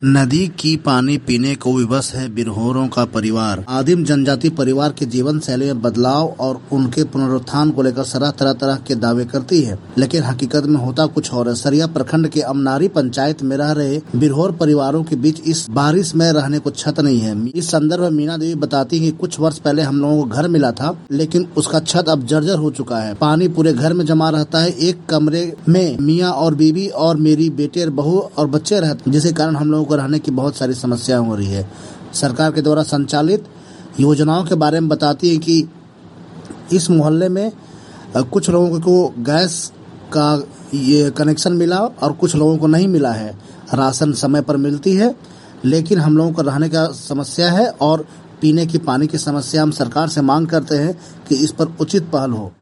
नदी की पानी पीने को विवश है बिरहोरों का परिवार। आदिम जनजाति परिवार के जीवन शैली में बदलाव और उनके पुनरुत्थान को लेकर सरह तरह तरह के दावे करती है, लेकिन हकीकत में होता कुछ और है। सरिया प्रखंड के अमनारी पंचायत में रह रहे बिरहोर परिवारों के बीच इस बारिश में रहने को छत नहीं है। इस संदर्भ में मीना देवी बताती है कि कुछ वर्ष पहले हम लोगों को घर मिला था, लेकिन उसका छत अब जर्जर हो चुका है। पानी पूरे घर में जमा रहता है। एक कमरे में मियाँ और बीबी और मेरी बेटे, बहू और बच्चे रहते हैं, जिसके कारण हम लोगों को रहने की बहुत सारी समस्याएं हो रही है। सरकार के द्वारा संचालित योजनाओं के बारे में बताती है कि इस मोहल्ले में कुछ लोगों को गैस का ये कनेक्शन मिला और कुछ लोगों को नहीं मिला है। राशन समय पर मिलती है, लेकिन हम लोगों को रहने का समस्या है और पीने की पानी की समस्या। हम सरकार से मांग करते हैं कि इस पर उचित पहल हो।